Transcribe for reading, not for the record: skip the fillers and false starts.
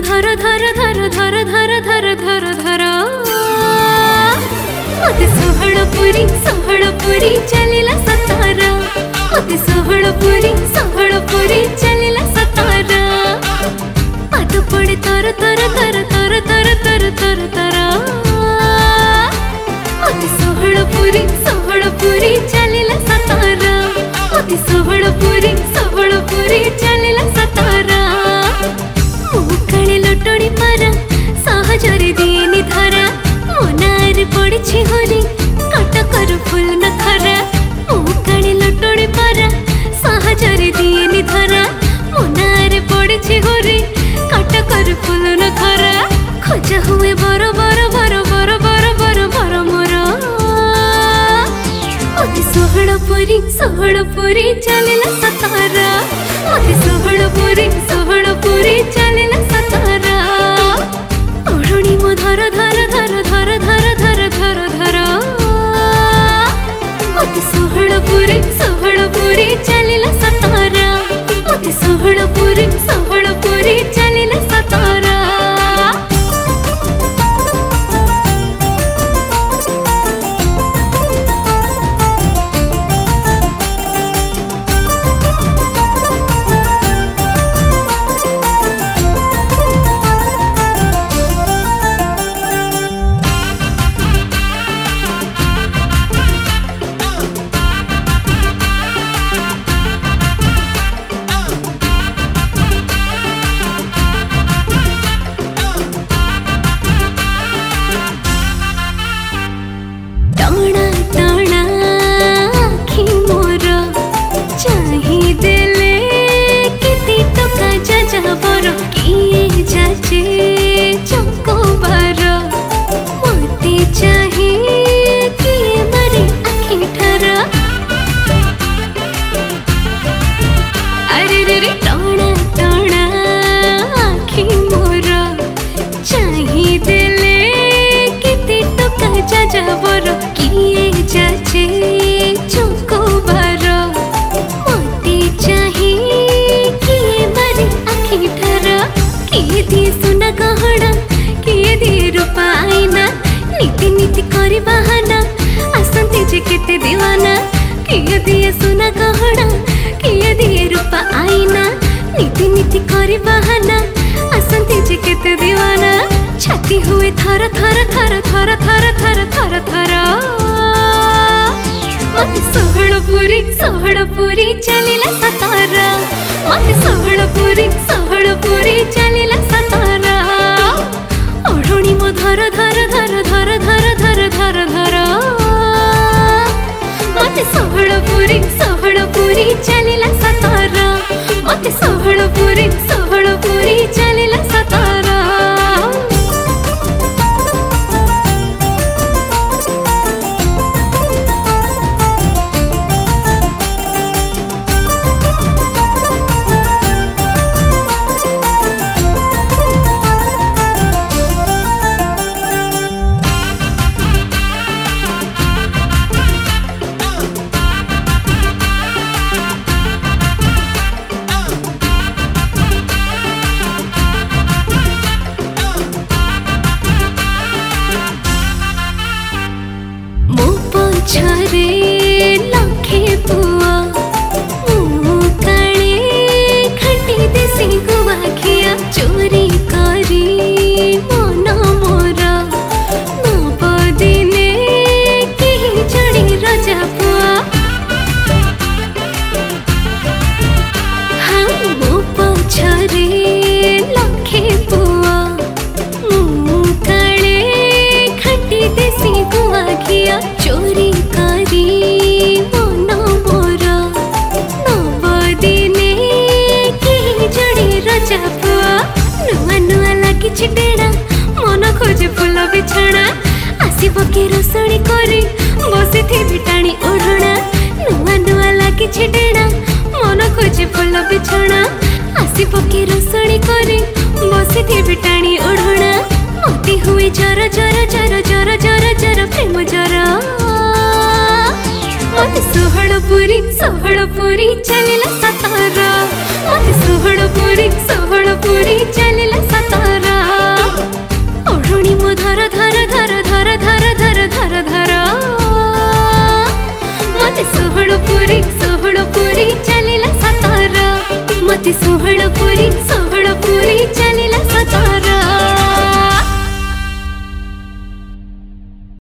धर धर धर धर धर धर धर धर मते सोहळपुरी चलिला सतारा मते सोहळपुरी चलिला सतारा पाद पड़े तर तर तर तर तर तर तर तर मते सोहळपुरी चलिला सतारा मते सोहळपुरी चलिला सतारा मुकाळे लोटणी पारा सहजरे दिएनी धरा मोनारे पड़ी होरी कटकर फुल नखरा मुकाळे लोटणी पारा सहजरे दिएनी धरा मोनारे पड़ी होरी कटकर फुल नखरा खोजा हुए बर बर बर बर बर बर बर मोर मते सोहळपुरी चलिला सतारा मते सोहळपुरी चलिला सतारा ओढ़णी मो धर धर धर धर धर धर धर धर मते सोहळपुरी चलिला सतारा मते सोहळपुरी चलिला सतारा नीति करी बहाना आसंती जे केते दीवाना किए दिए सुना गहना किए दिए रूपा आईना नीति करी बहाना आसंती जे केते दीवाना छाती हुए थर थर थर थर थर थर थर थर मते सोहळपुरी चलिला सतारा मते सोहळपुरी चलिला सतारा ओढ़णी मो धर धर धर धर धर धर धर धर मते सोहळपुरी चलिला सतारा मते सोहळपुरी चलिला सतारा छरे लखे पुआ मुकाळे खटी देसी गुवाखिया चोरी करी मन मोर नवदिने केही जणी रजा पुआ हाँ मो पछरे लखे पुआ मुकाळे खटी देसी गुवाखिया चोरी करी मन मोर नवदिने केही जणी रजा पुआ नुआ नुआ लागिछि डेणा मन खोजे फुल बिछाणा आसिब कि रसणी करी बसिथिबि टाणी ओढ़णा नुआ नुआ लागिछि डेणा मन खोजे फुल बिछाणा आसिब कि रसणी करी बसिथिबि टाणी ओढ़णा मते हुए जर जर जर जर जर जर प्रेम जर मते सोहळपुरी चलिला सतारा मते सोहळपुरी चलिला सतारा ओढणी मो धर धर धर धर धर धर धर धर मते सोहळपुरी चलिला सतारा मते सोहळपुरी